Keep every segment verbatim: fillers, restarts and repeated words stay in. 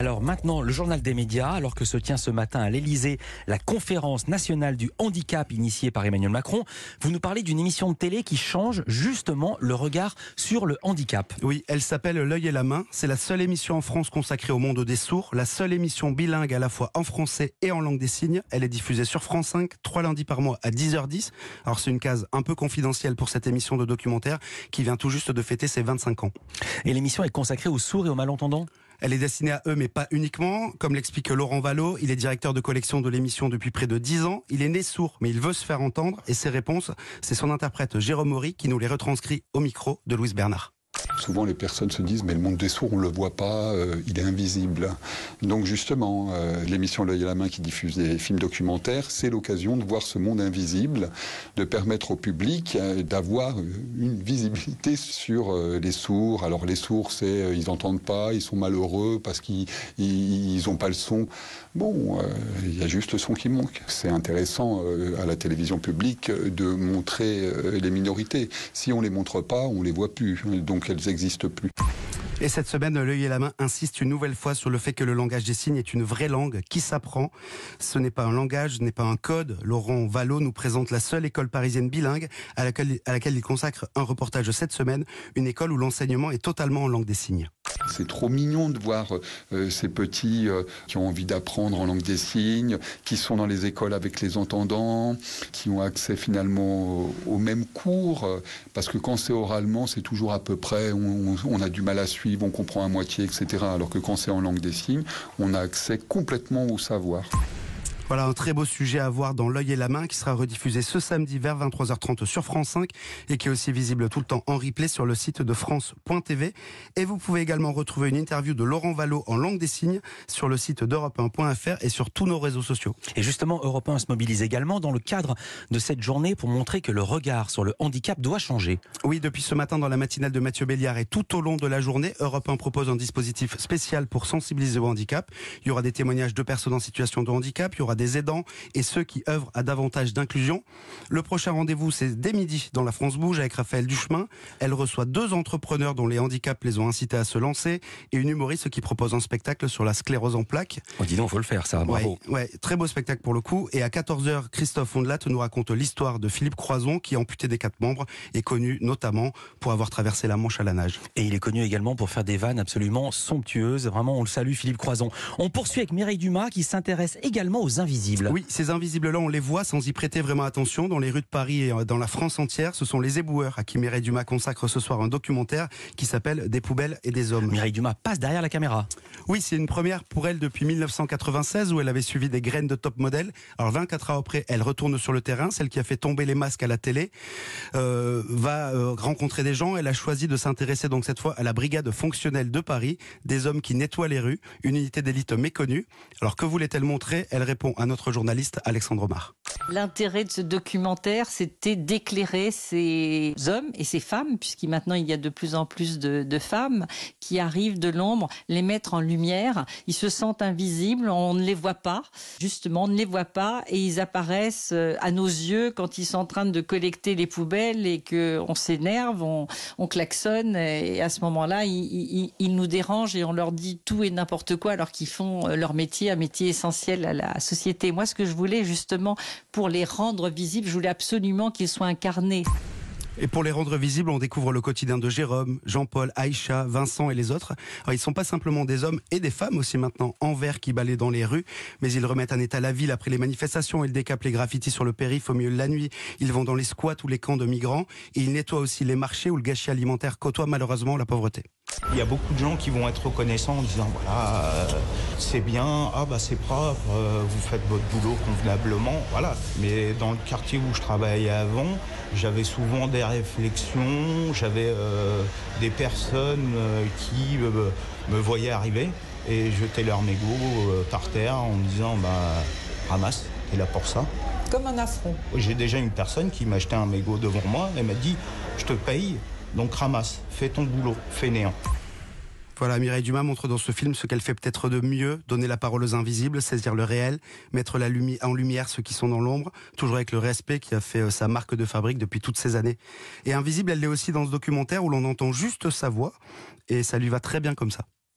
Alors maintenant, le journal des médias, alors que se tient ce matin à l'Elysée la conférence nationale du handicap initiée par Emmanuel Macron, vous nous parlez d'une émission de télé qui change justement le regard sur le handicap. Oui, elle s'appelle L'œil et la main. C'est la seule émission en France consacrée au monde des sourds, la seule émission bilingue à la fois en français et en langue des signes. Elle est diffusée sur France cinq, trois lundis par mois à dix heures dix. Alors c'est une case un peu confidentielle pour cette émission de documentaire qui vient tout juste de fêter ses vingt-cinq ans. Et l'émission est consacrée aux sourds et aux malentendants ? Elle est destinée à eux, mais pas uniquement. Comme l'explique Laurent Vallot, il est directeur de collection de l'émission depuis près de dix ans. Il est né sourd, mais il veut se faire entendre. Et ses réponses, c'est son interprète Jérôme Maury qui nous les retranscrit au micro de Louise Bernard. Souvent, les personnes se disent « mais le monde des sourds, on ne le voit pas, euh, il est invisible ». Donc justement, euh, l'émission L'œil à la main qui diffuse des films documentaires, c'est l'occasion de voir ce monde invisible, de permettre au public euh, d'avoir une visibilité sur euh, les sourds. Alors les sourds, c'est euh, ils n'entendent pas, ils sont malheureux parce qu'ils n'ont pas le son. Bon, euh, il y a juste le son qui manque. C'est intéressant euh, à la télévision publique de montrer euh, les minorités. Si on ne les montre pas, on ne les voit plus. Donc elles n'existent plus. Et cette semaine, L'œil et la main insiste une nouvelle fois sur le fait que le langage des signes est une vraie langue qui s'apprend. Ce n'est pas un langage, ce n'est pas un code. Laurent Vallot nous présente la seule école parisienne bilingue à laquelle, à laquelle il consacre un reportage cette semaine, une école où l'enseignement est totalement en langue des signes. C'est trop mignon de voir euh, ces petits euh, qui ont envie d'apprendre en langue des signes, qui sont dans les écoles avec les entendants, qui ont accès finalement aux, aux mêmes cours, euh, parce que quand c'est oralement, c'est toujours à peu près, on, on a du mal à suivre, on comprend à moitié, et cetera. Alors que quand c'est en langue des signes, on a accès complètement au savoir. Voilà un très beau sujet à voir dans L'œil et la main qui sera rediffusé ce samedi vers vingt-trois heures trente sur France cinq et qui est aussi visible tout le temps en replay sur le site de France point T V. Et vous pouvez également retrouver une interview de Laurent Vallot en langue des signes sur le site d'Europe un point F R et sur tous nos réseaux sociaux. Et justement, Europe un se mobilise également dans le cadre de cette journée pour montrer que le regard sur le handicap doit changer. Oui, depuis ce matin dans la matinale de Mathieu Béliard et tout au long de la journée, Europe un propose un dispositif spécial pour sensibiliser au handicap. Il y aura des témoignages de personnes en situation de handicap, il y aura des aidants et ceux qui œuvrent à davantage d'inclusion. Le prochain rendez-vous, c'est dès midi dans la France Bouge avec Raphaël Duchemin. Elle reçoit deux entrepreneurs dont les handicaps les ont incités à se lancer et une humoriste qui propose un spectacle sur la sclérose en plaques. Oh, dis donc, faut le faire, ça, bravo. Ouais, ouais, très beau spectacle pour le coup. Et à quatorze heures, Christophe Ondelat nous raconte l'histoire de Philippe Croison qui, amputé des quatre membres, est connu notamment pour avoir traversé la Manche à la nage. Et il est connu également pour faire des vannes absolument somptueuses. Vraiment, on le salue, Philippe Croison. On poursuit avec Mireille Dumas qui s'intéresse également aux invisibles. Oui, ces invisibles-là, on les voit sans y prêter vraiment attention dans les rues de Paris et dans la France entière. Ce sont les éboueurs à qui Mireille Dumas consacre ce soir un documentaire qui s'appelle Des poubelles et des hommes. Mireille Dumas passe derrière la caméra. Oui, c'est une première pour elle depuis mille neuf cent quatre-vingt-seize où elle avait suivi des graines de top modèle. Alors vingt-quatre ans après, elle retourne sur le terrain, celle qui a fait tomber les masques à la télé, euh, va euh, rencontrer des gens. Elle a choisi de s'intéresser donc cette fois à la brigade fonctionnelle de Paris, des hommes qui nettoient les rues, une unité d'élite méconnue. Alors que voulait-elle montrer? Elle répond à notre journaliste Alexandre Omar. L'intérêt de ce documentaire, c'était d'éclairer ces hommes et ces femmes, puisqu'il maintenant il y a de plus en plus de, de femmes qui arrivent de l'ombre, les mettre en lumière. Ils se sentent invisibles, on ne les voit pas. Justement, on ne les voit pas et ils apparaissent à nos yeux quand ils sont en train de collecter les poubelles et qu'on s'énerve, on, on klaxonne et à ce moment-là, ils, ils, ils nous dérangent et on leur dit tout et n'importe quoi alors qu'ils font leur métier, un métier essentiel à la société. Moi, ce que je voulais justement pour les rendre visibles, je voulais absolument qu'ils soient incarnés. Et pour les rendre visibles, on découvre le quotidien de Jérôme, Jean-Paul, Aïcha, Vincent et les autres. Alors, ils ne sont pas simplement des hommes et des femmes aussi maintenant en vert qui balaient dans les rues, mais ils remettent en état la ville après les manifestations. Ils décapent les graffitis sur le périph' au milieu de la nuit. Ils vont dans les squats ou les camps de migrants et ils nettoient aussi les marchés où le gâchis alimentaire côtoie malheureusement la pauvreté. Il y a beaucoup de gens qui vont être reconnaissants en disant voilà, euh, c'est bien, ah bah c'est propre, euh, vous faites votre boulot convenablement, voilà. Mais dans le quartier où je travaillais avant, j'avais souvent des réflexions, j'avais euh, des personnes euh, qui euh, me voyaient arriver et jetaient leur mégot euh, par terre en me disant bah ramasse, t'es là pour ça. Comme un affront. J'ai déjà une personne qui m'a acheté un mégot devant moi et m'a dit je te paye. Donc ramasse, fais ton boulot, fainéant. Voilà, Mireille Dumas montre dans ce film ce qu'elle fait peut-être de mieux, donner la parole aux invisibles, saisir le réel, mettre la lumi- en lumière ceux qui sont dans l'ombre, toujours avec le respect qui a fait euh, sa marque de fabrique depuis toutes ces années. Et invisible, elle l'est aussi dans ce documentaire où l'on entend juste sa voix, et ça lui va très bien comme ça.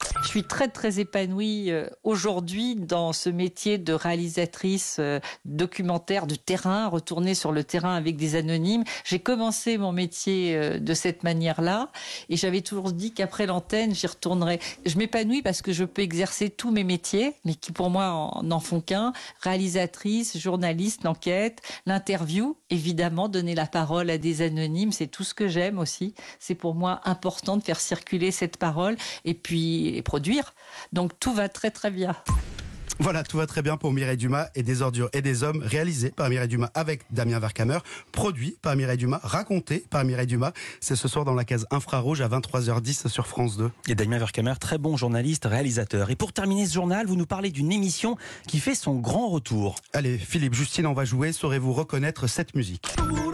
Je suis très très épanouie euh, aujourd'hui dans ce métier de réalisatrice euh, documentaire de terrain, retourner sur le terrain avec des anonymes. J'ai commencé mon métier euh, de cette manière-là et j'avais toujours dit qu'après l'antenne, j'y retournerais. Je m'épanouis parce que je peux exercer tous mes métiers, mais qui pour moi n'en font qu'un. Réalisatrice, journaliste, l'enquête, l'interview, évidemment, donner la parole à des anonymes, c'est tout ce que j'aime aussi. C'est pour moi important de faire circuler cette parole et puis et produire. Donc tout va très très bien. Voilà, tout va très bien pour Mireille Dumas et des ordures et des hommes, réalisé par Mireille Dumas avec Damien Vercamer, produit par Mireille Dumas, raconté par Mireille Dumas. C'est ce soir dans la case infrarouge à vingt-trois heures dix sur France deux. Et Damien Vercamer, très bon journaliste, réalisateur. Et pour terminer ce journal, vous nous parlez d'une émission qui fait son grand retour. Allez, Philippe, Justine, on va jouer. Saurez-vous reconnaître cette musique?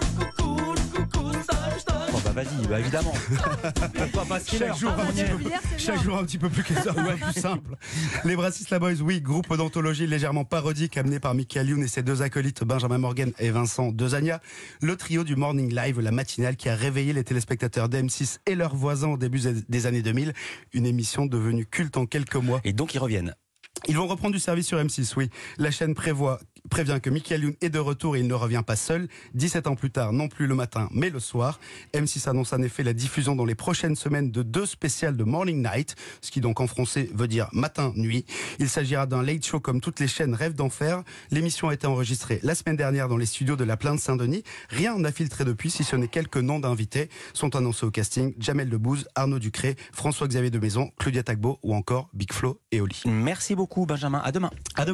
Oh bah vas-y, bah évidemment. Pas passer Chaque, jour, ah, un petit peu, chaque jour un petit peu plus que ça, ouais, plus simple. Les Brasisla Boys, oui, groupe d'anthologie légèrement parodique amené par Michael Youn et ses deux acolytes Benjamin Morgan et Vincent Dezania. Le trio du Morning Live, la matinale qui a réveillé les téléspectateurs d'M six et leurs voisins au début des années deux mille. Une émission devenue culte en quelques mois. Et donc ils reviennent. Ils vont reprendre du service sur M six, oui. La chaîne prévoit, prévient que Michael Youn est de retour et il ne revient pas seul. dix-sept ans plus tard, non plus le matin, mais le soir. M six annonce en effet la diffusion dans les prochaines semaines de deux spéciales de Morning Night, ce qui donc en français veut dire matin-nuit. Il s'agira d'un late show comme toutes les chaînes rêvent d'en faire. L'émission a été enregistrée la semaine dernière dans les studios de la Plaine Saint-Denis. Rien n'a filtré depuis, si ce n'est quelques noms d'invités. Sont annoncés au casting Jamel Debbouze, Arnaud Ducré, François-Xavier de Maison, Claudia Tagbo ou encore Big Flo et Oli. Merci beaucoup Benjamin, à demain. À demain.